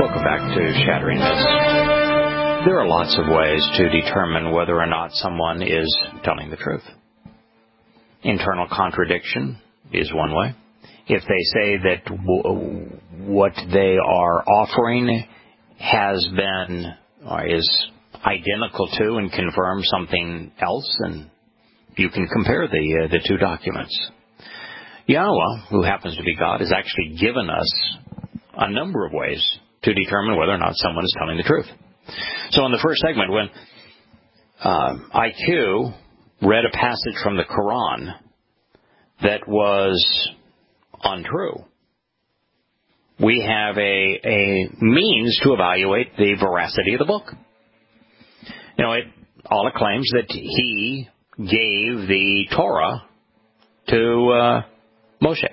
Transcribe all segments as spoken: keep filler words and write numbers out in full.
Welcome back to Shattering Myths. There are lots of ways to determine whether or not someone is telling the truth. Internal contradiction is one way. If they say that w- what they are offering has been or is identical to and confirms something else, and you can compare the uh, the two documents. Yahweh, who happens to be God, has actually given us a number of ways to determine whether or not someone is telling the truth. So in the first segment, when uh, I Q read a passage from the Quran that was untrue, we have a, a means to evaluate the veracity of the book. You know, it, Allah claims that he gave the Torah to uh, Moshe,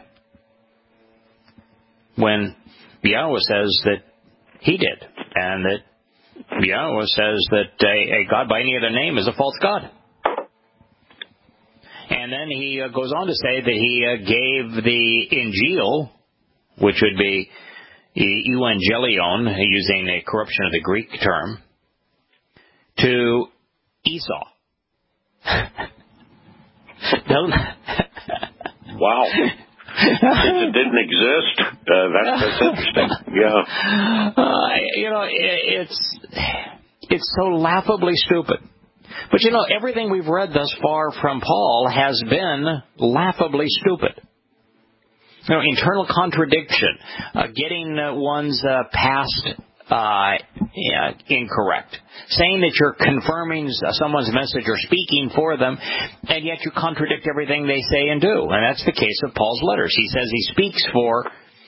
when Yahweh says that he did, and that Yahweh says that a, a God by any other name is a false God. And then he uh, goes on to say that he uh, gave the Injil, which would be Evangelion, using a corruption of the Greek term, to Esau. Wow. Since it didn't exist, uh, that's, that's interesting. Yeah. Uh, you know, it, it's it's so laughably stupid. But, you know, everything we've read thus far from Paul has been laughably stupid. You know, internal contradiction, uh, getting uh, one's uh, past uh, yeah, incorrect, saying that you're confirming someone's message or speaking for them, and yet you contradict everything they say and do. And that's the case of Paul's letters. He says he speaks for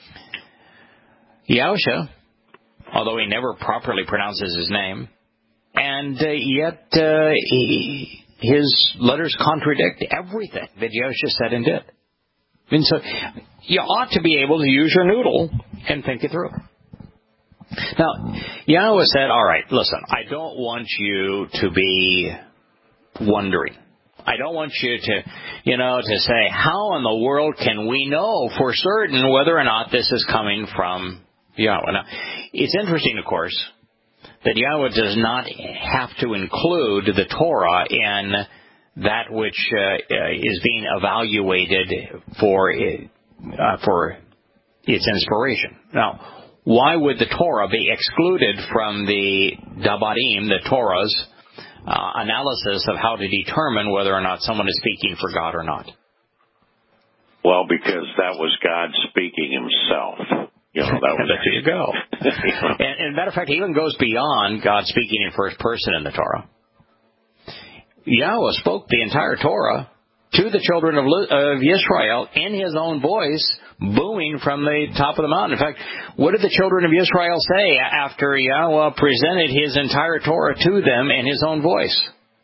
Yahusha, although he never properly pronounces his name, and uh, yet uh, he, his letters contradict everything that Yahusha said and did. And so you ought to be able to use your noodle and think it through. Now, Yahweh said, all right, listen, I don't want you to be wondering. I don't want you to, you know, to say, how in the world can we know for certain whether or not this is coming from Yahweh? Now, it's interesting, of course, that Yahweh does not have to include the Torah in that which uh, is being evaluated for uh, for its inspiration. Now, why would the Torah be excluded from the Dabarim, the Torah's uh, analysis of how to determine whether or not someone is speaking for God or not? Well, because that was God speaking himself. You know, that was there you go. and, and matter of fact, it even goes beyond God speaking in first person in the Torah. Yahweh spoke the entire Torah to the children of, of Israel in his own voice, booming from the top of the mountain. In fact, what did the children of Israel say after Yahweh presented his entire Torah to them in his own voice?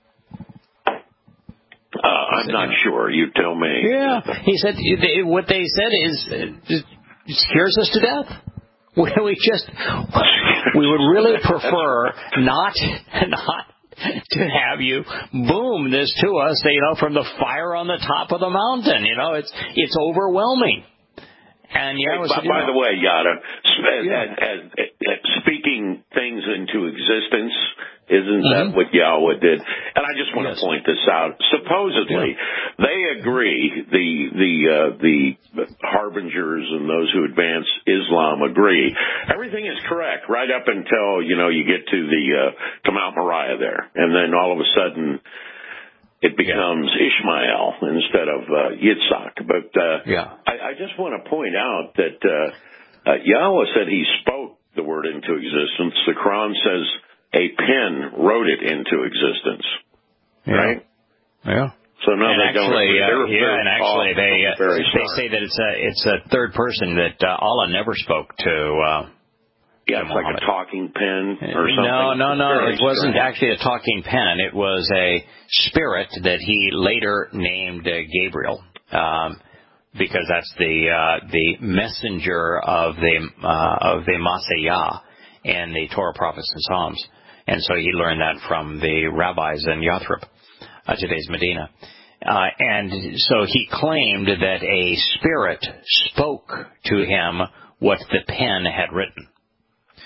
Uh, I'm not sure. You tell me. Yeah. He said, what they said is, it scares us to death. We, we just, we would really prefer not, not, to have you boom this to us, you know, from the fire on the top of the mountain. You know, it's it's overwhelming. And yeah, hey, by, by the way, Yada, yeah. as, as, as speaking things into existence, isn't mm-hmm. that what Yahweh did? And I just want yes. to point this out. Supposedly, yeah. they agree. The the uh, the harbingers and those who advance Islam agree. Everything is correct right up until you know you get to the uh, to Mount Moriah there, and then all of a sudden it becomes yeah. Ishmael instead of uh, Yitzhak. But uh, yeah. I, I just want to point out that uh, uh, Yahweh said he spoke the word into existence. The Quran says a pen wrote it into existence. Yeah. Right? Yeah. So now and they actually, don't. Uh, yeah, and actually, they uh, they smart. say that it's a it's a third person that uh, Allah never spoke to. Uh, Yeah, it's like a talking pen or something. No, no, no. Very it wasn't strange. actually a talking pen. It was a spirit that he later named uh, Gabriel, um, because that's the uh, the messenger of the uh, of the Messiah and the Torah, prophets, and Psalms. And so he learned that from the rabbis in Yathrib, uh, today's Medina. Uh, and so he claimed that a spirit spoke to him what the pen had written.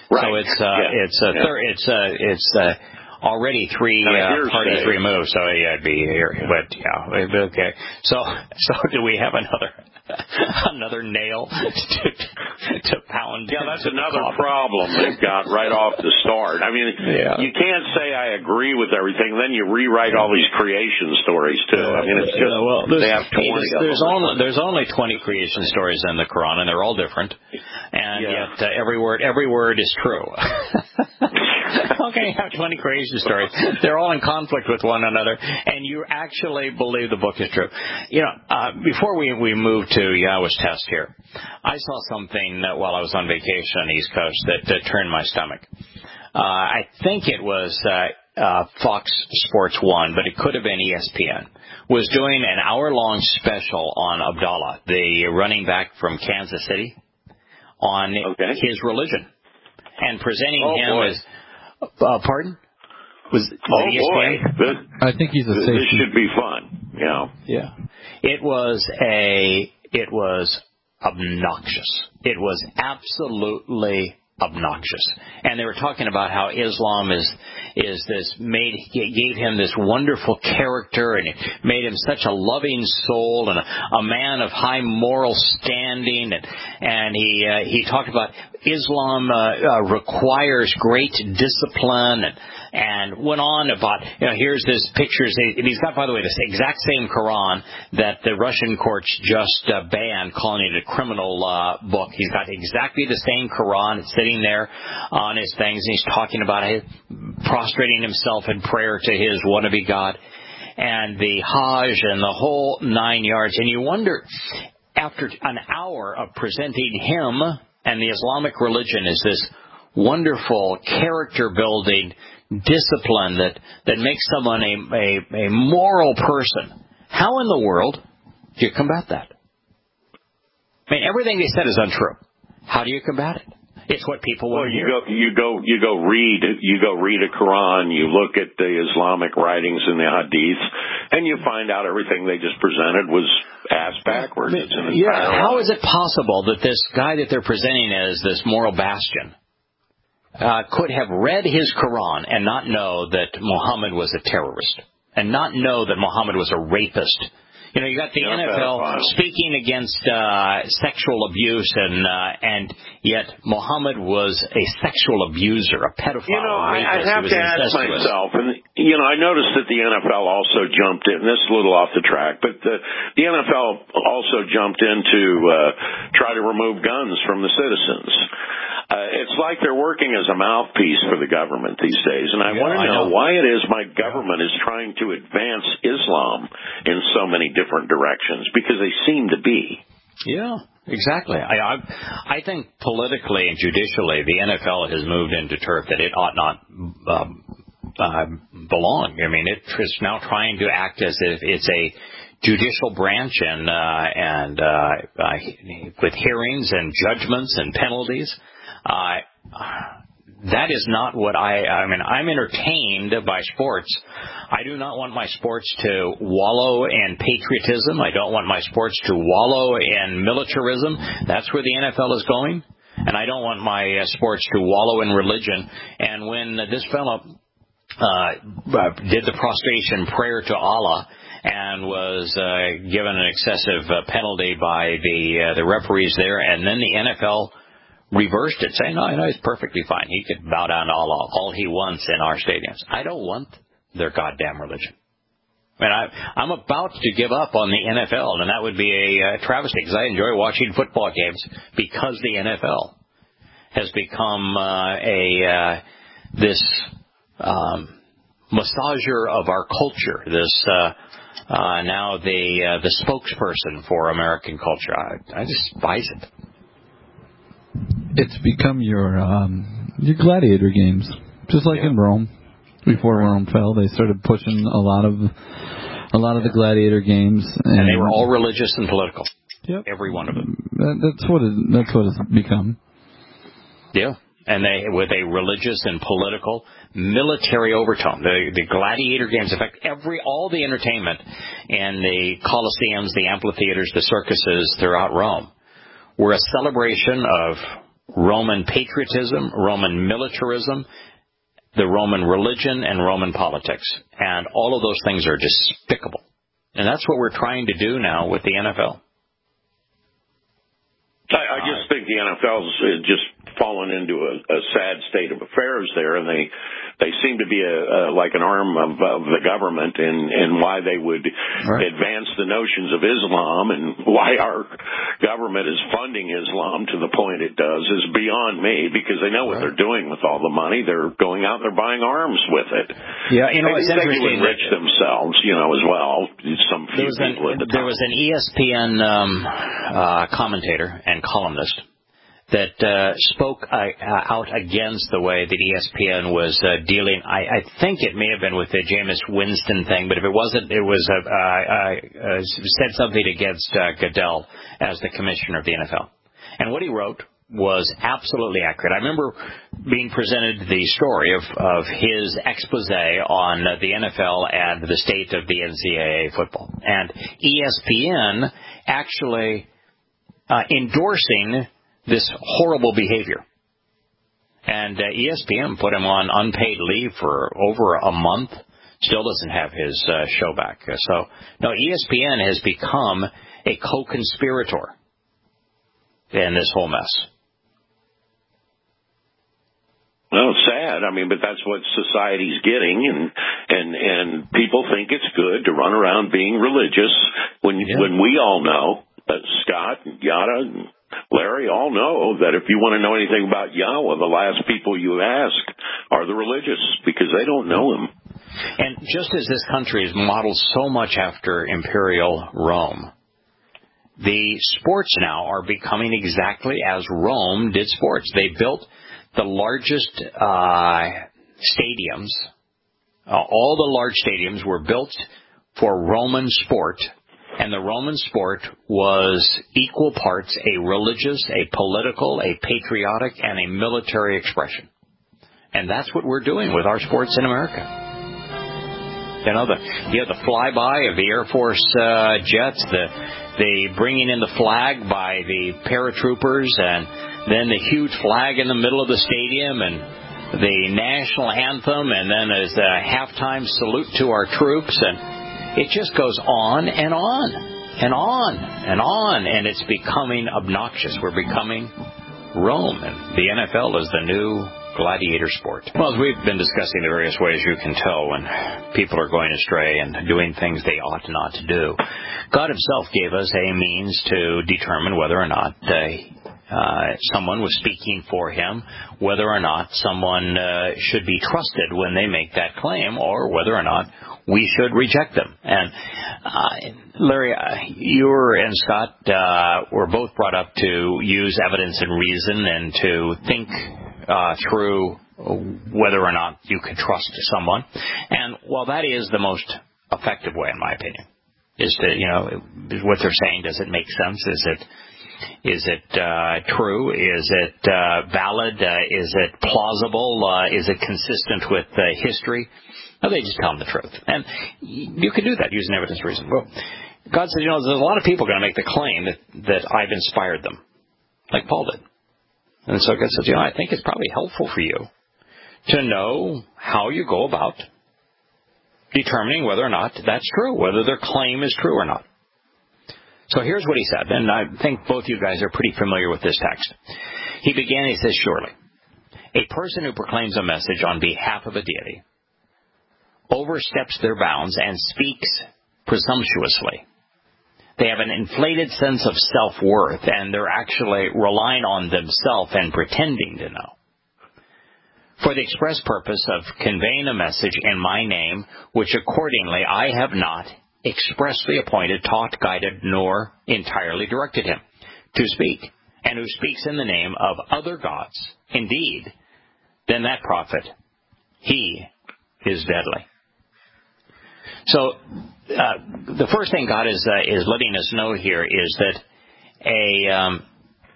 Right. So it's uh, yeah. it's a yeah. thir- it's uh, it's uh, already three uh, parties removed. So yeah, it'd be here. But yeah, okay. So so do we have another another nail to, to pound? Yeah, that's another problem they've got right off the start. I mean, yeah. you can't say I agree with everything, then you rewrite all these creation stories too. I mean, it's just uh, well, they have twenty. There's only there's only twenty creation stories in the Quran, and they're all different, and yeah. yet uh, every word every word is true. Okay, you have twenty creation stories. They're all in conflict with one another, and you actually believe the book is true. You know, uh, before we, we move to Yahweh's test here, I saw something that while I was on vacation on the East Coast that, that turned my stomach. Uh, I think it was uh, uh, Fox Sports one, but it could have been E S P N, was doing an hour-long special on Abdallah, the running back from Kansas City, on okay. his religion, and presenting oh, him boy. as... Uh, pardon? Was, was oh boy! This, I think he's a safety. This should be fun. Yeah. Yeah. It was a. It was obnoxious. It was absolutely obnoxious. And they were talking about how Islam is is this made gave him this wonderful character, and it made him such a loving soul and a, a man of high moral standing, and and he uh, he talked about Islam uh, uh, requires great discipline, and and went on about, you know, here's this pictures, and he's got, by the way, this exact same Quran that the Russian courts just uh, banned, calling it a criminal uh, book. He's got exactly the same Quran. It's sitting there on his things, and he's talking about it, prostrating himself in prayer to his wannabe God, and the Hajj and the whole nine yards. And you wonder, after an hour of presenting him and the Islamic religion as this wonderful character-building discipline that, that makes someone a, a, a moral person, how in the world do you combat that? I mean, everything they said is untrue. How do you combat it? It's what people want well, to you hear. go, you go, you go read, you go read a Quran. You look at the Islamic writings and the Hadiths, and you find out everything they just presented was ass backwards. It's an yeah, how is it possible that this guy that they're presenting as this moral bastion uh, could have read his Quran and not know that Muhammad was a terrorist, and not know that Muhammad was a rapist? You know, you got the yeah, N F L speaking against uh, sexual abuse, and uh, and yet Muhammad was a sexual abuser, a pedophile. You know, I, I have to ask incestuous. myself, and you know, I noticed that the N F L also jumped in. This is a little off the track, but the, the N F L also jumped in to uh, try to remove guns from the citizens. Uh, it's like they're working as a mouthpiece for the government these days, and I yeah, want to know, know why it is my government is trying to advance Islam in so many different directions, because they seem to be. Yeah, exactly. I, I, I think politically and judicially, the N F L has moved into turf that it ought not um, uh, belong. I mean, it is now trying to act as if it's a judicial branch, and uh, and uh, uh, with hearings and judgments and penalties. Uh, that is not what I, I mean, I'm entertained by sports. I do not want my sports to wallow in patriotism. I don't want my sports to wallow in militarism. That's where the N F L is going. And I don't want my uh, sports to wallow in religion. And when this fellow uh, did the prostration prayer to Allah and was uh, given an excessive uh, penalty by the uh, the referees there, and then the N F L reversed it, saying, no, no, he's perfectly fine. He could bow down to Allah all he wants in our stadiums. I don't want their goddamn religion. I mean, I, I'm about to give up on the N F L, and that would be a uh, travesty, because I enjoy watching football games, because the N F L has become uh, a uh, this um, massager of our culture, this uh, uh, now the uh, the spokesperson for American culture. I, I despise it. It's become your um, your gladiator games, just like yeah. in Rome. Before Rome fell, they started pushing a lot of a lot of the gladiator games, and, and they were all religious and political. Yep, every one of them. That's what it, that's what it's become. Yeah, and they with a religious and political, military overtone. The the gladiator games, in fact, every all the entertainment and the coliseums, the amphitheaters, the circuses throughout Rome were a celebration of Roman patriotism, Roman militarism, the Roman religion, and Roman politics. And all of those things are despicable. And that's what we're trying to do now with the N F L. I, I just think the N F L's just fallen into a, a sad state of affairs there, and they they seem to be a, a like an arm of, of the government, and and why they would right. advance the notions of Islam and why our government is funding Islam to the point it does is beyond me, because they know what right. they're doing with all the money. They're going out, they're buying arms with it. Yeah, you know, they, it's they interesting. They enrich themselves, you know, as well. Some few there was people an, at the there time. was an E S P N um, uh, commentator and columnist that uh, spoke uh, out against the way that E S P N was uh, dealing. I, I think it may have been with the Jameis Winston thing, but if it wasn't, it was uh, uh, uh, said something against uh, Goodell as the commissioner of the N F L. And what he wrote was absolutely accurate. I remember being presented the story of, of his expose on the N F L and the state of the N C double A football. And E S P N actually uh, endorsing this horrible behavior. And uh, E S P N put him on unpaid leave for over a month. Still doesn't have his uh, show back. So, no, E S P N has become a co-conspirator in this whole mess. Well, it's sad. I mean, but that's what society's getting, and and and people think it's good to run around being religious when yeah. when we all know that Scott and Yada and Larry all know that if you want to know anything about Yahweh, the last people you ask are the religious, because they don't know him. And just as this country is modeled so much after imperial Rome, the sports now are becoming exactly as Rome did sports. They built the largest uh, stadiums. Uh, all the large stadiums were built for Roman sport, and the Roman sport was equal parts a religious, a political, a patriotic, and a military expression. And that's what we're doing with our sports in America. You know, the you have the flyby of the Air Force uh, jets, the the bringing in the flag by the paratroopers, and then the huge flag in the middle of the stadium, and the national anthem, and then as a halftime salute to our troops, and it just goes on and on and on and on, and it's becoming obnoxious. We're becoming Rome, and the N F L is the new gladiator sport. Well, as we've been discussing the various ways you can tell when people are going astray and doing things they ought not to do, God himself gave us a means to determine whether or not uh, uh, someone was speaking for him, whether or not someone uh, should be trusted when they make that claim, or whether or not we should reject them. And uh, Larry, uh, you and Scott uh, were both brought up to use evidence and reason and to think Uh, through whether or not you can trust someone. And while that is the most effective way, in my opinion, is to, you know, what they're saying, does it make sense? Is it, is it uh, true? Is it uh, valid? Uh, is it plausible? Uh, is it consistent with uh, history? No, they just tell them the truth. And you can do that using evidence and reason. Well, God said, you know, there's a lot of people going to make the claim that, that I've inspired them, like Paul did. And so God says, you know, I think it's probably helpful for you to know how you go about determining whether or not that's true, whether their claim is true or not. So here's what he said, and I think both you guys are pretty familiar with this text. He began, he says, surely, a person who proclaims a message on behalf of a deity oversteps their bounds and speaks presumptuously. They have an inflated sense of self-worth, and they're actually relying on themselves and pretending to know, for the express purpose of conveying a message in my name, which accordingly I have not expressly appointed, taught, guided, nor entirely directed him to speak, and who speaks in the name of other gods. Indeed, then that prophet, he is deadly. So uh, the first thing God is uh, is letting us know here is that a um,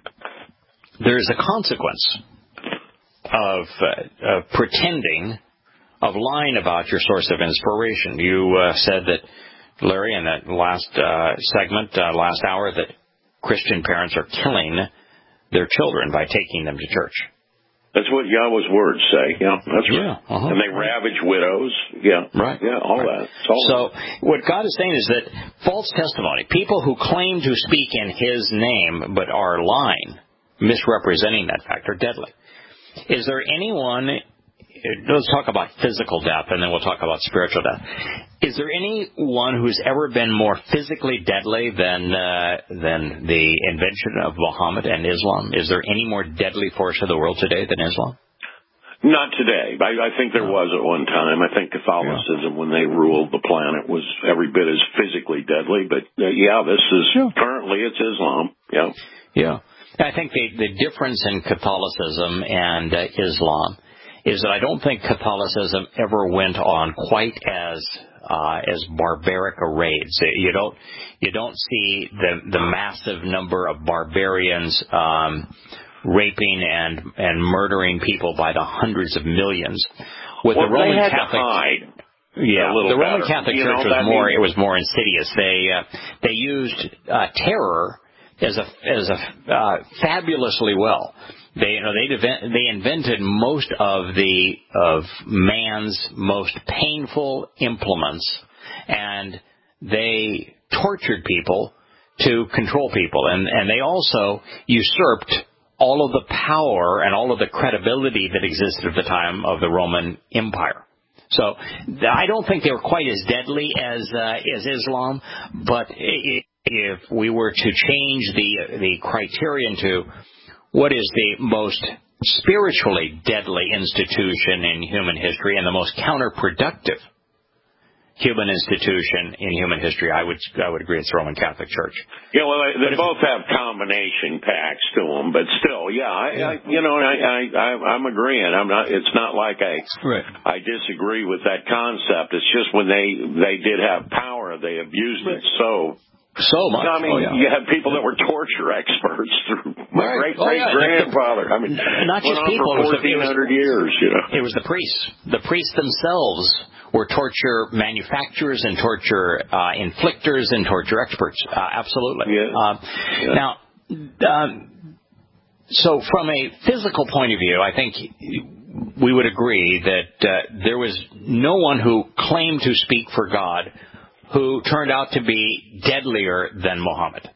there is a consequence of, uh, of pretending, of lying about your source of inspiration. You uh, said that, Larry, in that last uh, segment, uh, last hour, that Christian parents are killing their children by taking them to church. That's what Yahweh's words say. Yeah, that's yeah, right. Uh-huh. And they ravage widows. Yeah, right. Yeah, all right. that. All so that. what God is saying is that false testimony, people who claim to speak in His name but are lying, misrepresenting that fact, are deadly. Is there anyone? Let's talk about physical death, and then we'll talk about spiritual death. Is there anyone who's ever been more physically deadly than uh, than the invention of Muhammad and Islam? Is there any more deadly force of the world today than Islam? Not today. I, I think there no. was at one time. I think Catholicism, yeah. when they ruled the planet, was every bit as physically deadly. But, uh, yeah, this is yeah. currently it's Islam. Yeah. Yeah. I think the, the difference in Catholicism and uh, Islam is that I don't think Catholicism ever went on quite as uh, as barbaric a raids. You don't you don't see the the massive number of barbarians um, raping and and murdering people by the hundreds of millions. With well, the Roman they had Catholic, to hide. Yeah, the better. Roman Catholic you Church know, was more means- it was more insidious. They uh, they used uh, terror as a as a uh, fabulously well. They you know they they invented most of the of man's most painful implements, and they tortured people to control people, and and they also usurped all of the power and all of the credibility that existed at the time of the Roman Empire. So I don't think they were quite as deadly as uh, as Islam, but if we were to change the the criterion to what is the most spiritually deadly institution in human history and the most counterproductive human institution in human history, I would I would agree it's the Roman Catholic Church. Yeah, well, they, they both have combination packs to them, but still, yeah, I, yeah. I you know, I, I, I I'm agreeing. I'm not. It's not like I right. I disagree with that concept. It's just when they they did have power, they abused right. it so. So much. I mean, oh, yeah. you had people that were torture experts through my right. great great oh, yeah. grandfather. I mean, not just people. For fourteen hundred years, you know. It was the priests. The priests themselves were torture manufacturers and torture uh, inflictors and torture experts. Uh, absolutely. Yeah. Uh, yeah. Now, um, so from a physical point of view, I think we would agree that uh, there was no one who claimed to speak for God who turned out to be deadlier than Muhammad.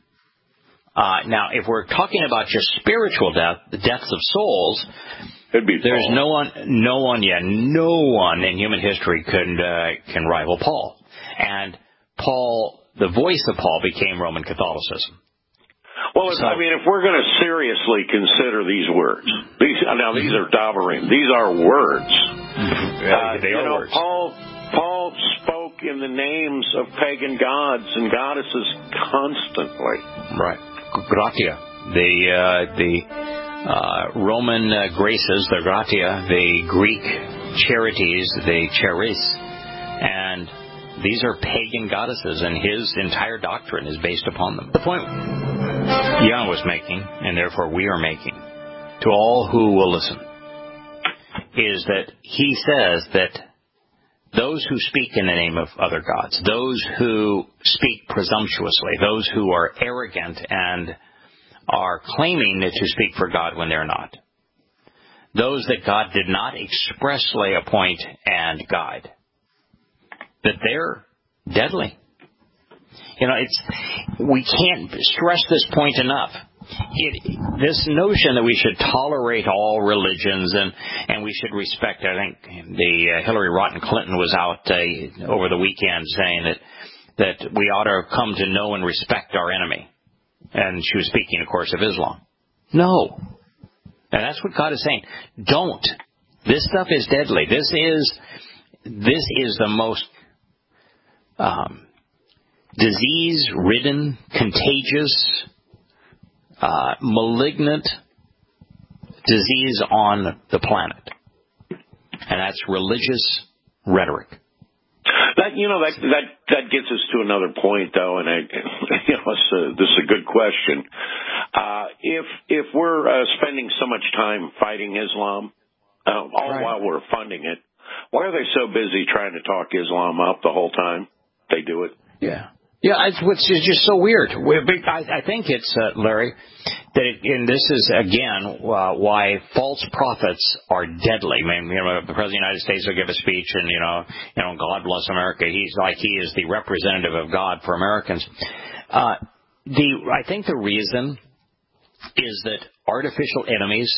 Uh, now, if we're talking about just spiritual death, the deaths of souls, It'd be there's Paul. no one, no one, yeah, no one in human history can uh, can rival Paul. And Paul, the voice of Paul, became Roman Catholicism. Well, if, So- I mean, if we're going to seriously consider these words, these now these are dabarim, these are words. Yeah, Uh, they you are know, words. Paul Paul spoke in the names of pagan gods and goddesses constantly. Right. Gratia. The uh, the uh, Roman uh, graces, the gratia, the Greek charities, the charis, and these are pagan goddesses, and his entire doctrine is based upon them. The point Jan was making, and therefore we are making, to all who will listen, is that he says that those who speak in the name of other gods, those who speak presumptuously, those who are arrogant and are claiming to speak for God when they're not, those that God did not expressly appoint and guide, that they're deadly. You know, it's we can't stress this point enough. It, this notion that we should tolerate all religions and, and we should respect, I think the uh, Hillary Rodham Clinton was out uh, over the weekend saying that that we ought to come to know and respect our enemy. And she was speaking, of course, of Islam. No. And that's what God is saying. Don't. This stuff is deadly. This is this is the most um, disease-ridden, contagious, Uh, malignant disease on the planet, and that's religious rhetoric. That you know that that that gets us to another point, though, and I, you know, it's a, this is a good question. Uh, if if we're uh, spending so much time fighting Islam, uh, all right. while we're funding it, why are they so busy trying to talk Islam up the whole time? They do it. Yeah. Yeah, it's, which is just so weird. I, I think it's, uh, Larry, that it, and this is, again, uh, why false prophets are deadly. I mean, you know, the President of the United States will give a speech and, you know, you know, God bless America. He's like he is the representative of God for Americans. Uh, the I think the reason is that artificial enemies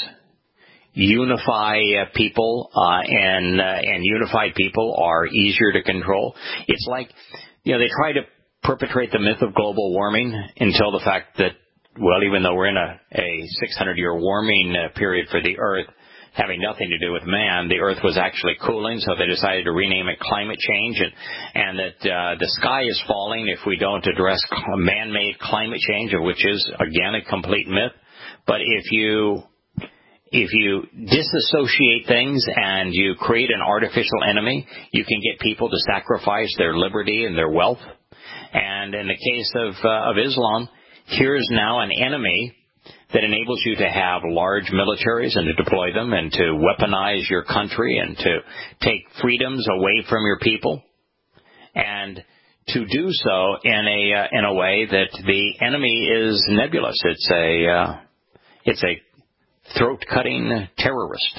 unify uh, people, uh, and uh, and unified people are easier to control. It's like, you know, they try to perpetrate the myth of global warming until the fact that, well, even though we're in a, a six hundred year warming uh, period for the Earth, having nothing to do with man, the Earth was actually cooling, so they decided to rename it climate change, and, and that uh, the sky is falling if we don't address man-made climate change, which is, again, a complete myth. But if you if you disassociate things and you create an artificial enemy, you can get people to sacrifice their liberty and their wealth. And in the case of uh, of Islam, here's now an enemy that enables you to have large militaries and to deploy them and to weaponize your country and to take freedoms away from your people, and to do so in a uh, in a way that the enemy is nebulous. It's a uh, it's a throat-cutting terrorist.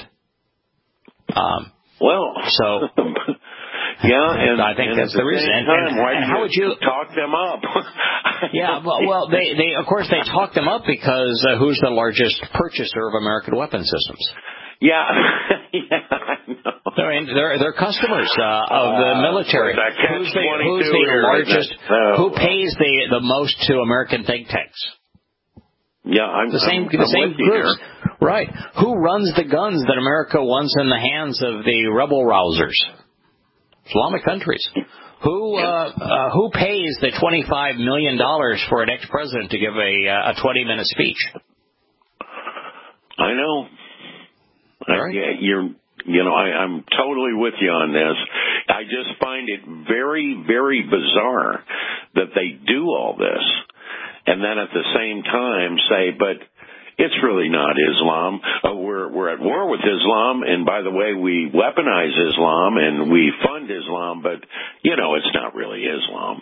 Um, well, so. Yeah, and I think and that's the, the reason. And, time, and, why and how would you talk them up? yeah, well, well, they, they, of course, they talk them up because uh, who's the largest purchaser of American weapon systems? Yeah, yeah, I know. They're, in, they're, they're customers uh, of the military. Uh, who's the, who's the largest? Oh. Who pays the the most to American think tanks? Yeah, I'm the same. I'm, the I'm same groups, right? Who runs the guns that America wants in the hands of the rebel rousers? Islamic countries. Who uh, uh, who pays the twenty-five million dollars for an ex-president to give a uh, a twenty-minute speech? I know. Right. I, yeah, you're. You know, I, I'm totally with you on this. I just find it very, very bizarre that they do all this, and then at the same time say, "But it's really not Islam. Uh, we're we're at war with Islam, and by the way, we weaponize Islam and we fund Islam, but you know, it's not really Islam."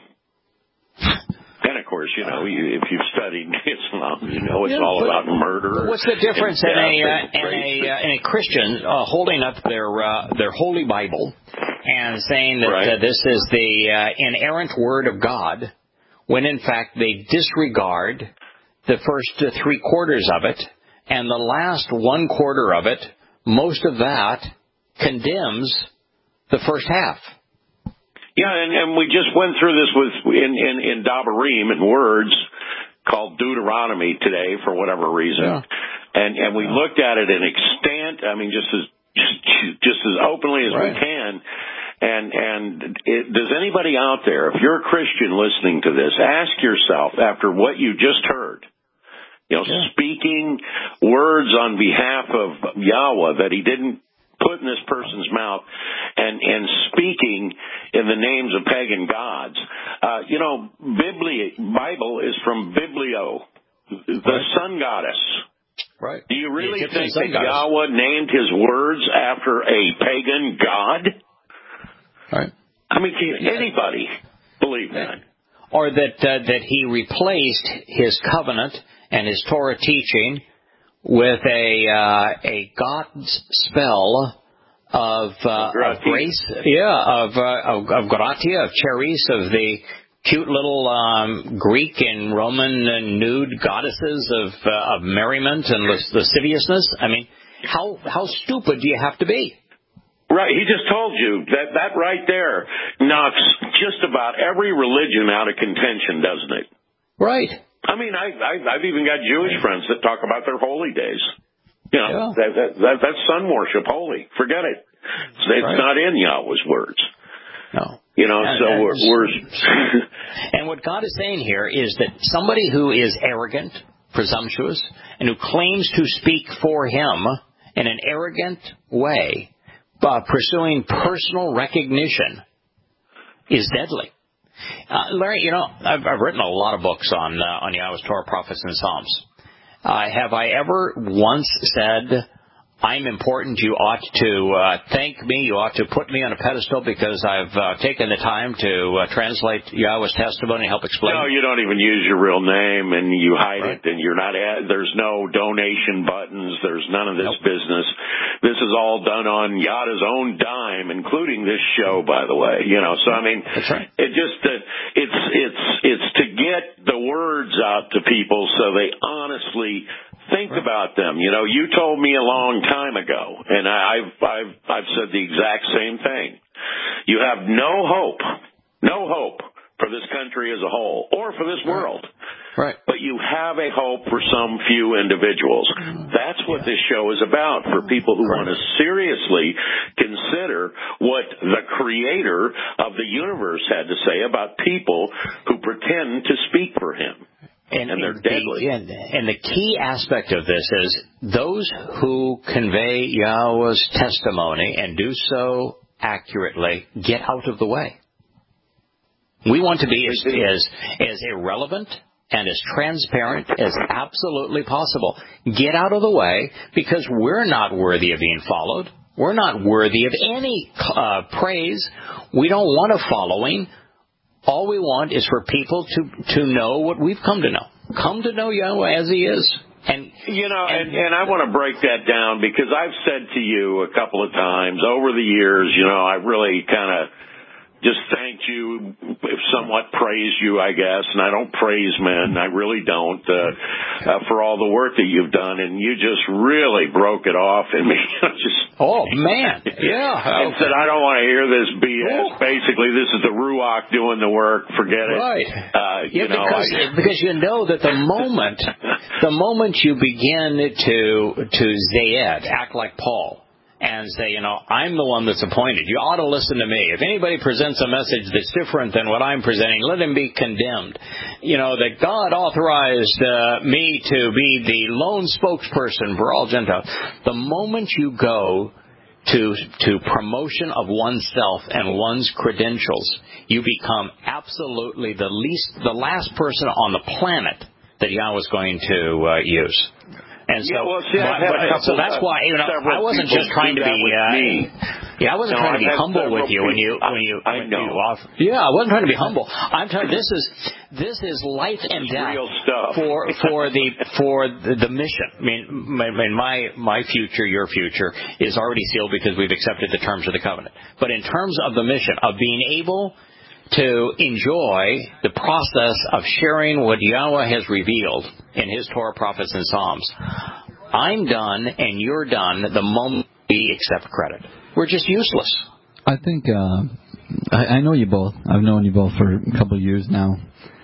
And of course, you know, you, if you've studied Islam, you know it's yeah, all about murder. What's the difference in a uh, in a uh, in a Christian uh, holding up their uh, their holy Bible and saying that right. uh, this is the uh, inerrant word of God, when in fact they disregard the first three quarters of it, and the last one quarter of it, most of that condemns the first half. Yeah, and, and we just went through this with in, in, in Dabarim in words called Deuteronomy today for whatever reason, yeah. and and we yeah. looked at it in extent. I mean, just as just, just as openly as right. we can. And and it, does anybody out there, if you're a Christian listening to this, ask yourself after what you just heard. You know, yeah. speaking words on behalf of Yahweh that he didn't put in this person's mouth, and, and speaking in the names of pagan gods. Uh, you know, Bibli- Bible is from Biblio, the right. sun goddess. Right. Do you really think that Yahweh named his words after a pagan god? Right. I mean, can anybody believe that? Or that uh, that he replaced his covenant and his Torah teaching with a uh, a God's spell of, uh, of grace, yeah, of uh, of, of gratia, of charis, of the cute little um, Greek and Roman uh, nude goddesses of uh, of merriment and lasciviousness. I mean, how how stupid do you have to be? Right, he just told you that that right there knocks just about every religion out of contention, doesn't it? Right. I mean, I, I, I've even got Jewish friends that talk about their holy days. You know, yeah. that, that, that, that's sun worship, holy. Forget it. It's, it's right. not in Yahweh's words. No. You know, and, so and, we're... we're and what God is saying here is that somebody who is arrogant, presumptuous, and who claims to speak for him in an arrogant way, uh, pursuing personal recognition, is deadly. Uh, Larry, you know, I've, I've written a lot of books on uh, on Yahweh's Torah, Prophets, and Psalms. Uh, have I ever once said I'm important. You ought to uh, thank me. You ought to put me on a pedestal because I've uh, taken the time to uh, translate Yahweh's testimony and help explain No, it. you don't even use your real name, and you hide Right. it, and you're not at, there's no donation buttons. There's none of this Nope. business. This is all done on Yada's own dime, including this show, by the way. You know, so I mean, That's right. it just uh, it's it's it's to get the words out to people so they honestly think Right. about them. You know, you told me a long time ago, and I've I've I've said the exact same thing. You have no hope, no hope for this country as a whole, or for this world. Right. But you have a hope for some few individuals. That's what Yeah. this show is about, for people who Correct. want to seriously consider what the creator of the universe had to say about people who pretend to speak for him. And, And they're and deadly. The, and, and the key aspect of this is those who convey Yahweh's testimony and do so accurately get out of the way. We want to be as, as, as irrelevant and as transparent as absolutely possible. Get out of the way because we're not worthy of being followed. We're not worthy of any uh, praise. We don't want a following. All we want is for people to, to know what we've come to know. Come to know Yahweh as He is. And You know, and, and I want to break that down because I've said to you a couple of times over the years, you know, I really kind of just thanked you, somewhat praised you, I guess, and I don't praise men, I really don't, uh, uh, for all the work that you've done, and you just really broke it off in me. just, oh, man, yeah. And said, I don't want to hear this B S. Oh. Basically, this is the Ruach doing the work, forget it. Right. Uh, you yeah, know, because, I, because you know that the moment, the moment you begin to, to zayed, act like Paul, and say, you know, I'm the one that's appointed. You ought to listen to me. If anybody presents a message that's different than what I'm presenting, let him be condemned. You know, that God authorized uh, me to be the lone spokesperson for all Gentiles. The moment you go to to promotion of oneself and one's credentials, you become absolutely the least, the last person on the planet that Yahweh is going to uh, use. And so, yeah, well, see, but, but, couple, so that's why you know I wasn't just trying to be. Uh, yeah, I wasn't no, trying to be I've humble with you when you when you. I when know. You offer. Yeah, I wasn't trying to be humble. I'm telling this is this is life and death real stuff. for for the for the, the mission. I mean, my, my my future, your future is already sealed because we've accepted the terms of the covenant. But in terms of the mission of being able to enjoy the process of sharing what Yahweh has revealed in His Torah, prophets, and Psalms. I'm done and you're done the moment we accept credit. We're just useless. I think, uh, I, I know you both. I've known you both for a couple of years now.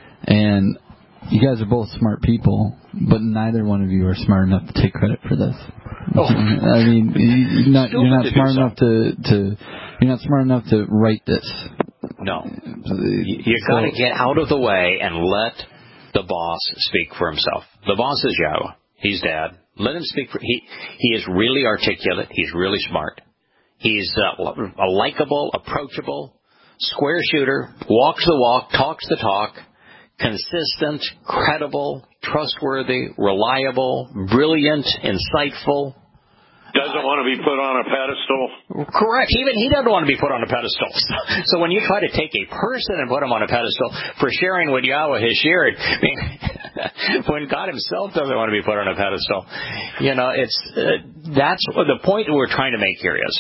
And you guys are both smart people, but neither one of you are smart enough to take credit for this. Oh. I mean, you're not, you're not smart enough to, to, you're not smart enough to write this. No. You've got to get out of the way and let the boss speak for himself. The boss is Yahweh. He's Dad. Let him speak for he he is really articulate. He's really smart. He's uh, a likable, approachable, square shooter, walks the walk, talks the talk, consistent, credible, trustworthy, reliable, brilliant, insightful. Doesn't want to be put on a pedestal. Correct. Even he doesn't want to be put on a pedestal. So when you try to take a person and put him on a pedestal for sharing what Yahweh has shared, I mean, when God Himself doesn't want to be put on a pedestal, you know, it's uh, that's the point that we're trying to make here is,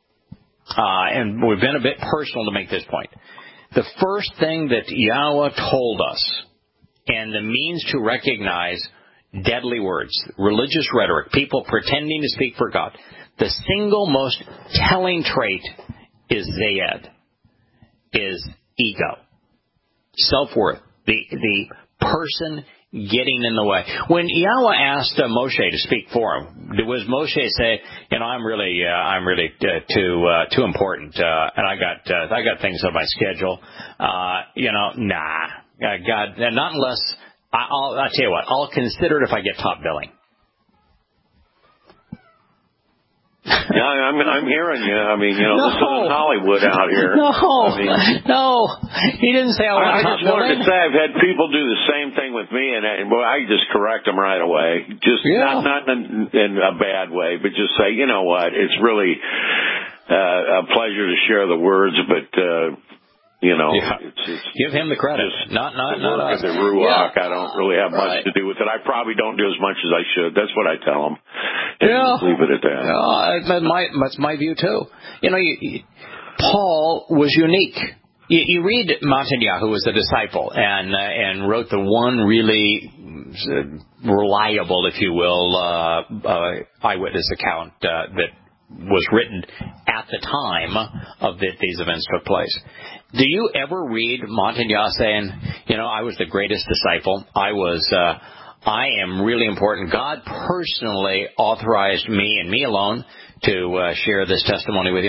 uh, and we've been a bit personal to make this point. The first thing that Yahweh told us, and the means to recognize deadly words, religious rhetoric, people pretending to speak for God. The single most telling trait is zayed, is ego, self-worth, the the person getting in the way. When Yahweh asked uh, Moshe to speak for him, was Moshe say, "You know, I'm really, uh, I'm really uh, too uh, too important, uh, and I got uh, I got things on my schedule." Uh, you know, nah, uh, God, not unless. I'll, I'll tell you what, I'll consider it if I get top billing. Yeah, I'm I'm hearing you. I mean, you know, no. this isn't Hollywood out here. No, I mean, no. He didn't say I want I, I top just wanted billing. to say I've had people do the same thing with me, and, and boy, I just correct them right away. Just Yeah. not not in, in a bad way, but just say, you know what, it's really uh, a pleasure to share the words, but. Uh, You know, yeah. it's, it's give him the credit. Not, not, the not work us. of the Ruach. Yeah. I don't really have much right. to do with it. I probably don't do as much as I should. That's what I tell them. And Yeah. leave it at that. Yeah, that's my, that's my view too. You know, you, you, Paul was unique. You, you read Montagnard, who was a disciple, and uh, and wrote the one really uh, reliable, if you will, uh, uh, eyewitness account uh, that was written at the time of that these events took place. Do you ever read Montagnard saying, you know, I was the greatest disciple. I was, uh, I am really important. God personally authorized me and me alone to uh, share this testimony with you?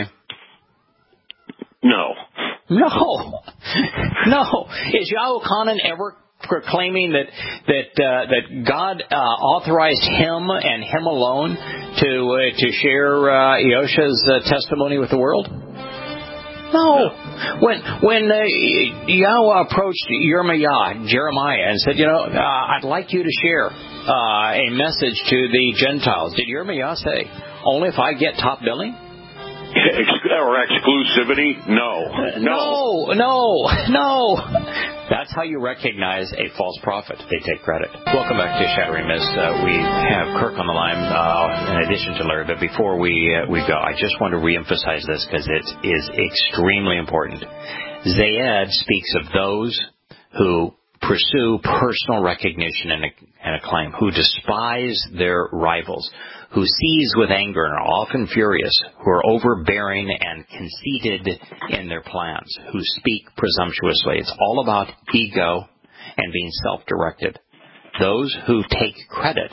No. No. No. Is Yahuchanan ever proclaiming that that uh, that God uh, authorized him and him alone to uh, to share uh, Yosha's uh, testimony with the world? No. When when uh, Yahweh approached Yirmiyah, Jeremiah, and said, you know, uh, I'd like you to share uh, a message to the Gentiles, did Yirmiyah say, only if I get top billing? Or exclusivity? No. No. No, no, no. That's how you recognize a false prophet. They take credit. Welcome back to Shattering Myths. Uh, we have Kirk on the line uh, in addition to Larry, but before we uh, we go, I just want to reemphasize this because it is extremely important. Zayed speaks of those who pursue personal recognition and, and acclaim, who despise their rivals, who seize with anger and are often furious, who are overbearing and conceited in their plans, who speak presumptuously. It's all about ego and being self-directed. Those who take credit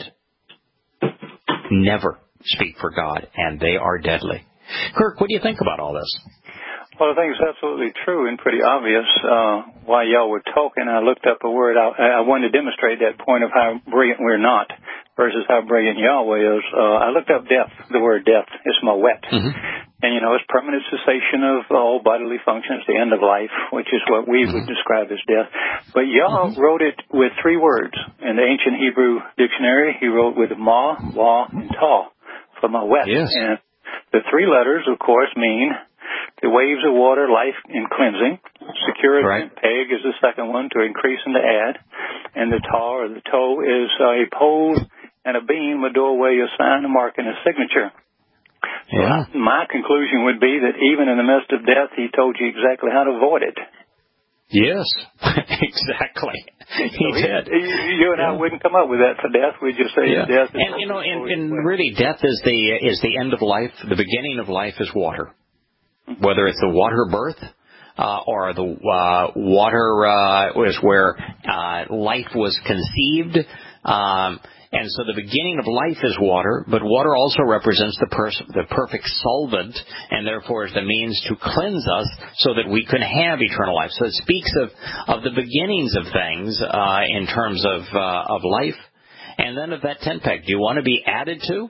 never speak for God, and they are deadly. Kirk, what do you think about all this? Well, I think it's absolutely true and pretty obvious. Uh, while y'all were talking, I looked up a word. I, I wanted to demonstrate that point of how brilliant we're not versus how brilliant Yahweh is. Uh, I looked up death, the word death. It's mawet. Mm-hmm. And, you know, it's permanent cessation of all bodily functions, the end of life, which is what we mm-hmm. would describe as death. But Yah mm-hmm. wrote it with three words. In the ancient Hebrew dictionary, he wrote with ma, wa, and ta for mawet. Yes. And the three letters, of course, mean the waves of water, life and cleansing. Security, right. Peg is the second one, to increase and to add. And the tar, or the toe, is a pole and a beam, a doorway, a sign, a mark, and a signature. Yeah. So my conclusion would be that even in the midst of death, he told you exactly how to avoid it. Yes, exactly. He so did. He, you and yeah. I wouldn't come up with that for death. We'd just say yeah. death is... And, you know, and, and really, death is the is the end of life. The beginning of life is water. Whether it's the water birth uh, or the uh, water uh, is where uh, life was conceived. Um, and so the beginning of life is water, but water also represents the, pers- the perfect solvent, and therefore is the means to cleanse us so that we can have eternal life. So it speaks of, of the beginnings of things uh, in terms of uh, of life. And then of that tent peg, do you want to be added to?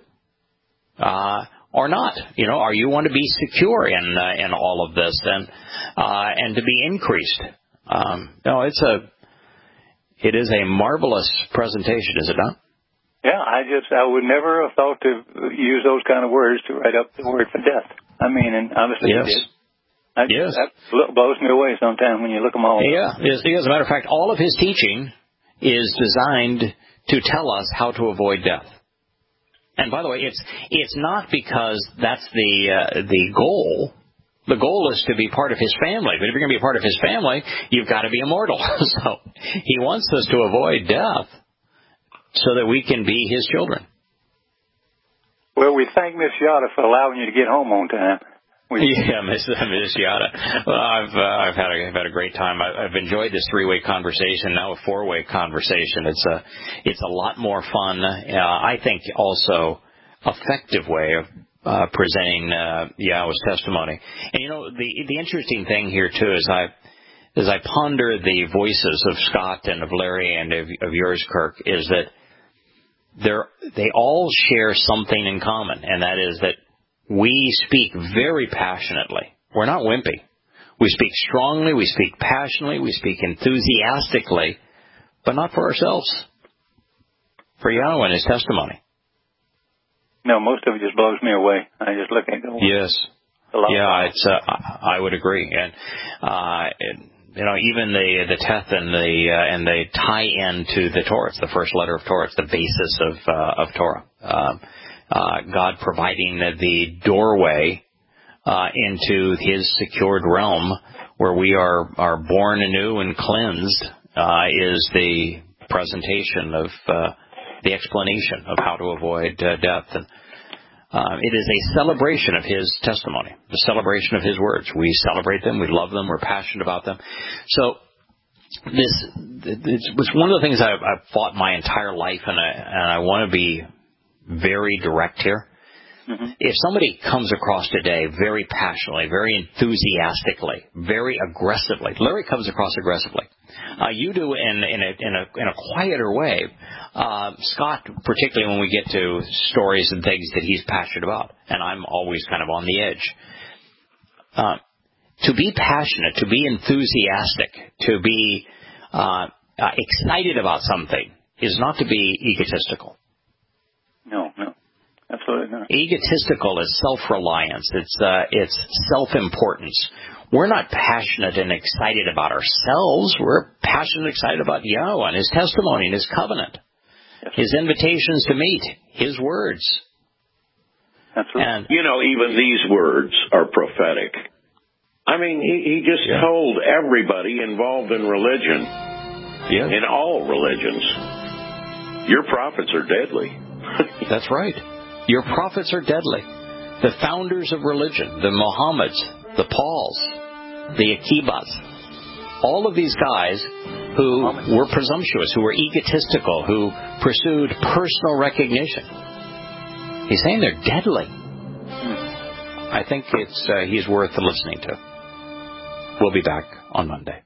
Uh Or not, you know, or you want to be secure in uh, in all of this and uh, and to be increased. Um, no, it's a it is a marvelous presentation, is it not? Yeah, I just I would never have thought to use those kind of words to write up the word for death. I mean, and obviously yes. you did. I, yes, that blows me away sometimes when you look them all. Yeah, as, as a matter of fact, all of his teaching is designed to tell us how to avoid death. And by the way, it's it's not because that's the uh, the goal. The goal is to be part of his family. But if you're going to be a part of his family, you've got to be immortal. So he wants us to avoid death so that we can be his children. Well, we thank Miss Yada for allowing you to get home on time. We yeah, Miss Miss Yada. Well, I've uh, I've had a I've had a great time. I, I've enjoyed this three-way conversation. Now a four-way conversation. It's a it's a lot more fun. Uh, I think also effective way of uh, presenting uh, Yahweh's testimony. And you know the the interesting thing here too is I as I ponder the voices of Scott and of Larry and of, of yours, Kirk, is that they're they all share something in common, and that is that we speak very passionately. We're not wimpy. We speak strongly, we speak passionately, we speak enthusiastically, but not for ourselves. For Yahweh and His testimony. No, most of it just blows me away. I just look at it. Yes. Yeah, it's. Uh, I would agree, and uh, it, you know, even the the Teth and the uh, and the tie-in to the Torah, it's the first letter of Torah, it's the basis of uh, of Torah. Uh, uh, God providing the, the doorway uh, into His secured realm, where we are are born anew and cleansed, uh, is the presentation of uh, the explanation of how to avoid uh, death. And Uh, it is a celebration of His testimony, the celebration of His words. We celebrate them, we love them, we're passionate about them. So this it was one of the things I've, I've fought my entire life, and I, and I want to be very direct here. Mm-hmm. If somebody comes across today very passionately, very enthusiastically, very aggressively, Larry comes across aggressively. Uh, you do in, in, a, in, a, in a quieter way. Uh, Scott, particularly when we get to stories and things that he's passionate about, and I'm always kind of on the edge. Uh, to be passionate, to be enthusiastic, to be uh, uh, excited about something is not to be egotistical. No, no. Absolutely not. Egotistical is self-reliance. It's uh, it's self-importance. We're not passionate and excited about ourselves. We're passionate and excited about Yahweh and His testimony and His covenant, yes. His invitations to meet, His words. Absolutely. And, you know, even these words are prophetic. I mean, he, he just yeah. told everybody involved in religion, yeah. in all religions, your prophets are deadly. That's right. Your prophets are deadly. The founders of religion, the Mohammeds, the Pauls, the Akibas, all of these guys who were presumptuous, who were egotistical, who pursued personal recognition. He's saying they're deadly. I think it's uh, he's worth listening to. We'll be back on Monday.